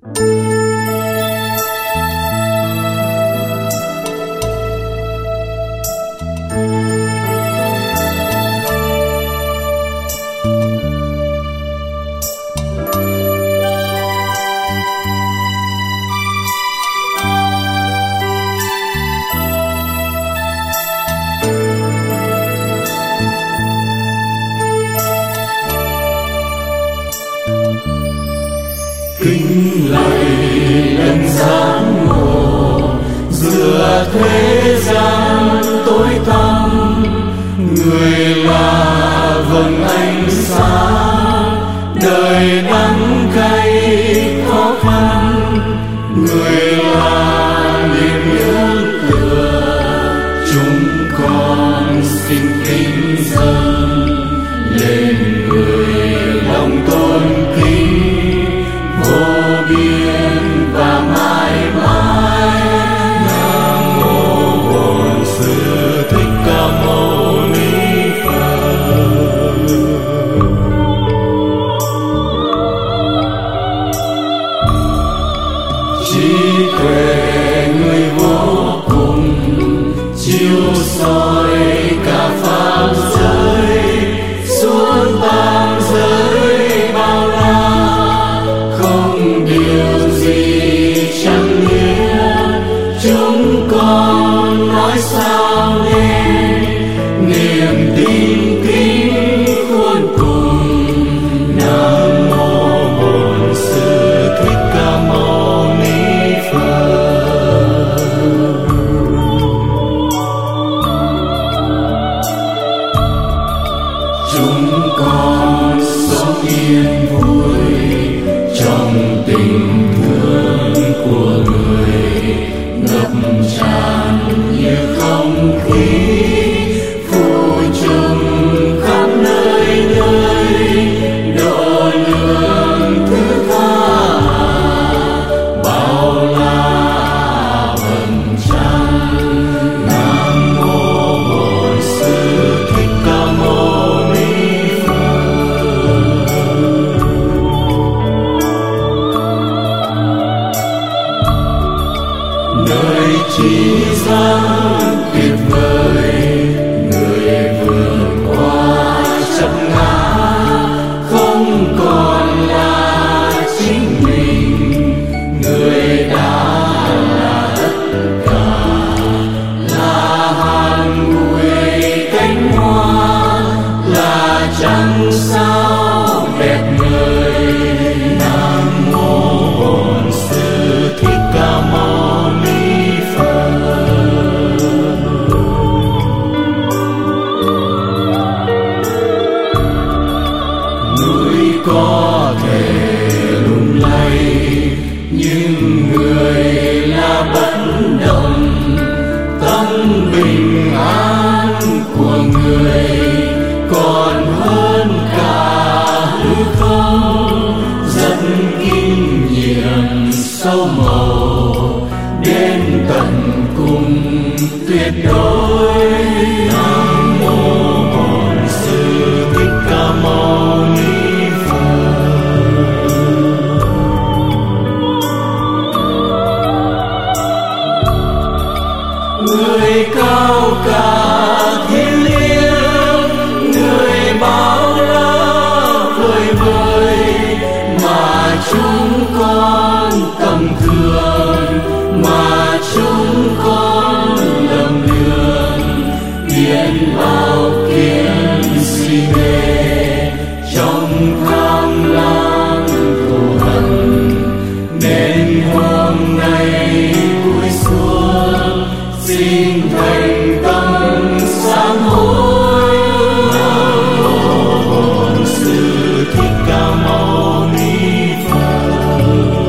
Kính lạy đấng giáng ngộ giữa thế gian tối tăm, người là vầng ánh sáng đời đắng cay khó khăn, người là niềm nương tựa. Chúng con xin kính dâng lên người lòng tôn kính vô biên và mãi mãi. Nam mô Bổn Sư Thích Ca Mâu Ni Phật. Trí tuệ người vô cùng chiếu soi cả pháp giới, suốt tam giới bao la, không điều gì chẳng nghĩa. Chúng con nói sao nên niềm tin kính khôn cùng. Nam mô Bổn Sư Thích Ca Mâu Ni Phật. Chúng con sống yên vui trong tình thương của người, ngập tràn như không khí phủ trùm khắp nơi nơi. Độ lượng thứ tha bao la vầng trăng. Nam mô Bổn Sư Thích Ca Mâu Ni Phật. Nơi trí giác tuyệt vời, người vượt qua chấp ngã, không còn là chính mình. Người đã là tất cả, là hàn bụi cánh hoa, là trăng sao đẹp ngời. Nam mô Bổn Sư Thích Ca Mâu Ni Phật. Núi có thể lung lay, nhưng người là bất động. Tâm bình an của người còn hơn cả hư không. Rất kinh nghiệm sâu màu đến tận cùng tuyệt đối. Nam mô Bổn Sư Thích Ca Mâu Ni Phật. Người cao cả thiên liêng, người bao la vời vời, mà chúng con tầm thường, mà chúng con lầm đường. Biến bao kiến si mê trong tham lam thù hận, nên hôm nay cúi xuống xin thành tâm sám hối. Nam mô Bổn Sư Thích Ca Mâu Ni Phật.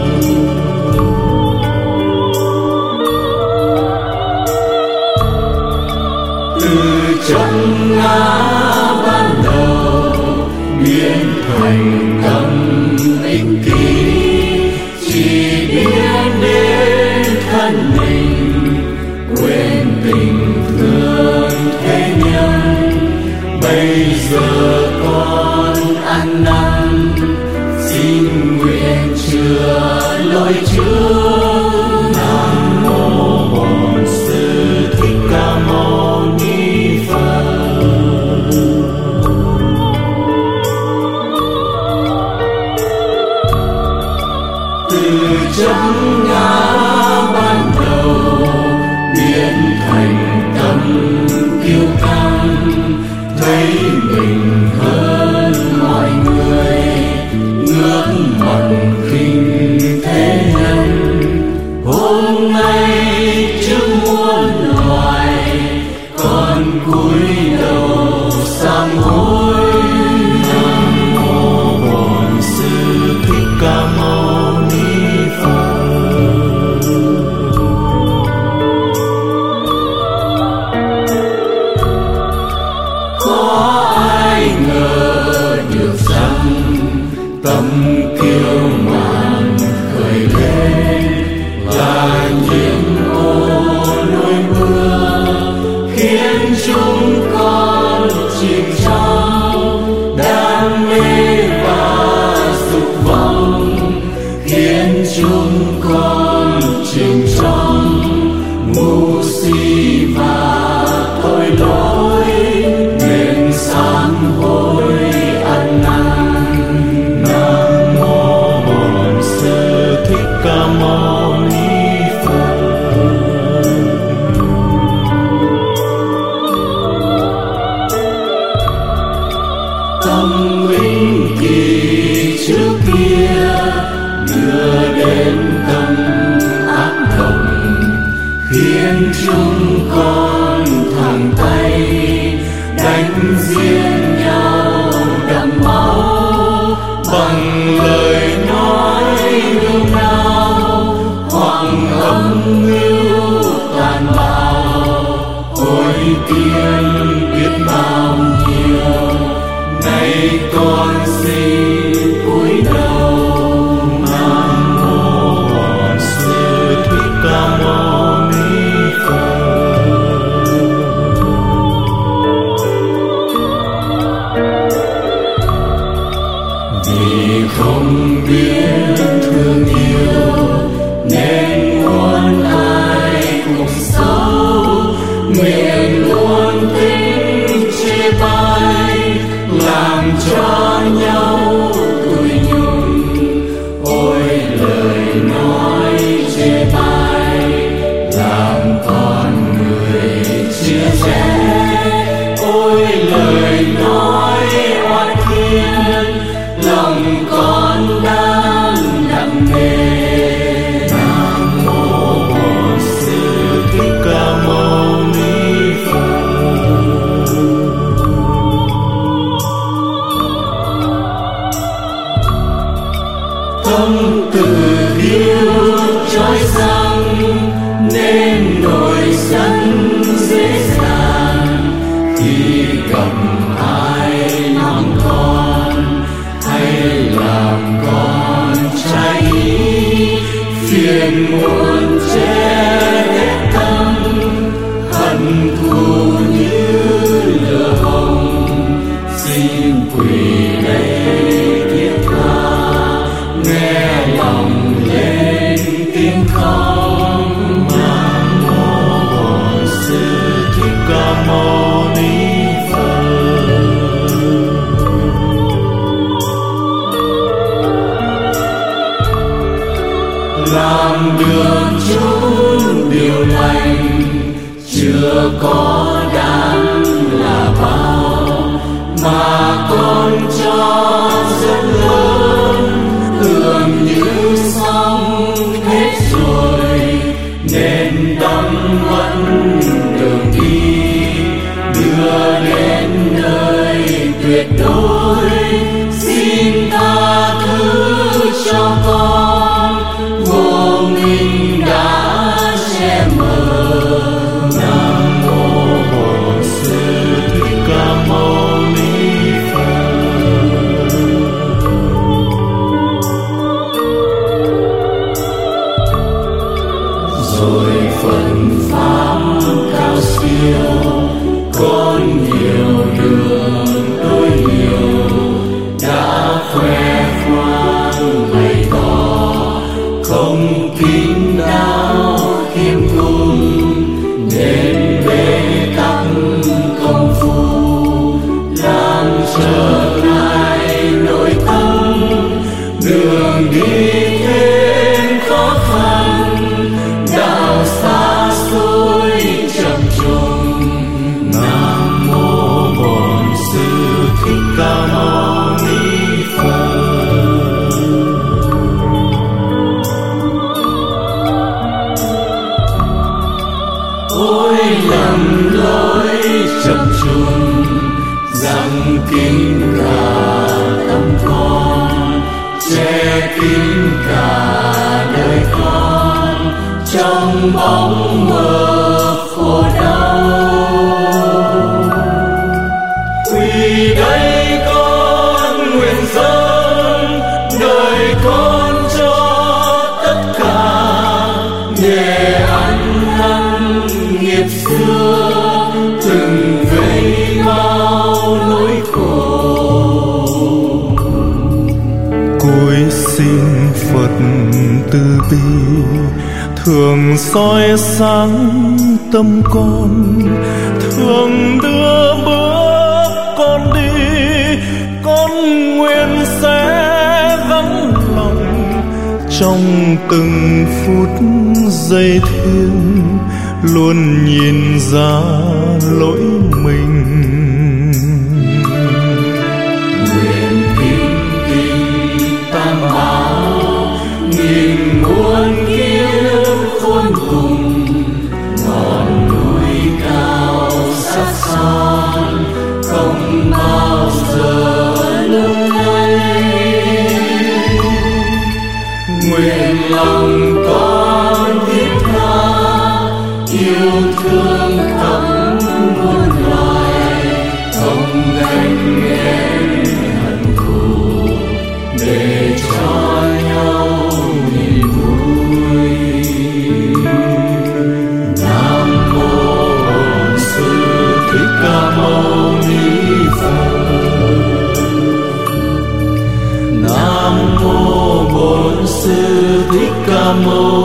Từ trong ngã ban đầu biến thành tâm ích kỷ, chỉ biết đến thân mình, quên tình thương thế nhân. Bây giờ con ăn năn xin nguyện chừa lỗi trước. Nam mô Bổn Sư Thích Ca Mâu Ni Phật. Từ chấm ngã ban đầu biến thành tâm kiêu căng, thấy mình hơn mọi người, ngước mặt khinh thế nhân. Hôm nay trước muôn loài, con cúi đầu sám hối. Nam mô Bổn Sư Thích Ca Mâu Ni Phật. Có ai ngờ được rằng tâm kiêu mạn khởi lên là những ô nỗi mưa, khiến chúng con chìm trong đam mê và dục vọng, khiến chúng con chìm trong ngu si và tội lỗi, nên sám hối ăn năn. Nam mô Bổn Sư Thích Ca Mâu Ni Phật. Tâm vĩnh kỳ trước kia đưa đến tâm ác độc, khiến chúng con thẳng tay đánh giết nhau đẫm máu, bằng lời nói hương nào hoặc âm mưu tàn bạo. Ôi tiên biết bao nhiêu, nay con xin cúi đầu. Nam mô Bổn Sư Thích Ca Mâu Ni Phật. Vì không biết thương yêu nên muốn ai cũng xấu, miệng luôn thích chê bai, làm cho nhau tủi nhục. Ôi lời nói chê bai làm con người chia rẽ, ôi lời nói oan khiên lòng con đang nặng nề. Nam mô Bổn Sư Thích Ca Mâu Ni Phật. Tâm tự yêu trói răng nên nổi giận dễ dàng, khi gặp ai mắng con hay làm con trái ý, phiền muộn che hết tâm, hận thù như lửa hồng. Xin quỳ đây thiết tha, nghe lòng lên tiếng khóc. Nam mô Bổn Sư Thích Ca Mâu Ni Phật. Làm được chút điều lành chưa có đáng là bao, mà con cho rất lớn, tưởng như xong hết rồi, nên tâm vẫn đường đi đưa đến nơi tuyệt đối. Xin tha thứ cho con vô minh đã che mờ. Nam mô Bổn Sư Thích Ca Mâu Ni Phật. Rồi phần pháp cao siêu, con nhiều đường tôi nhiều, đã khoe khoang bày tỏ không sống kín đáo khiêm cung, nên bế tắc công phu, làm trở ngại nội tâm, đường đi thêm khó khăn, đạo xa xôi chập trùng. Nam mô Bổn Sư Thích Ca Mâu Ni Phật. Ôi lầm lỗi chập trùng, rằng kín cả tâm con, che kín cả đời con trong bóng mờ khổ đau. Vì đây con nguyện dâng đời con cho tất cả, để ăn năn nghiệp xưa từng gây bao nỗi khổ. Cúi xin Phật từ bi thường soi sáng tâm con, thường đưa bước con đi. Con nguyện sẽ vững lòng trong từng phút giây thiêng, luôn nhìn ra lỗi mình. Nguyện kính kính tam bảo, nghìn muôn kiếp khôn cùng, ngọn núi cao sắc son không bao giờ lung lay. Nguyện lòng con thiết tha yêu thương khắp muôn loài, không gánh ghét hận thù, để cho nhau niềm vui. Nam mô Bổn Sư Thích Ca Mâu Ni Phật. Nam mô Bổn Sư Thích Ca Mâu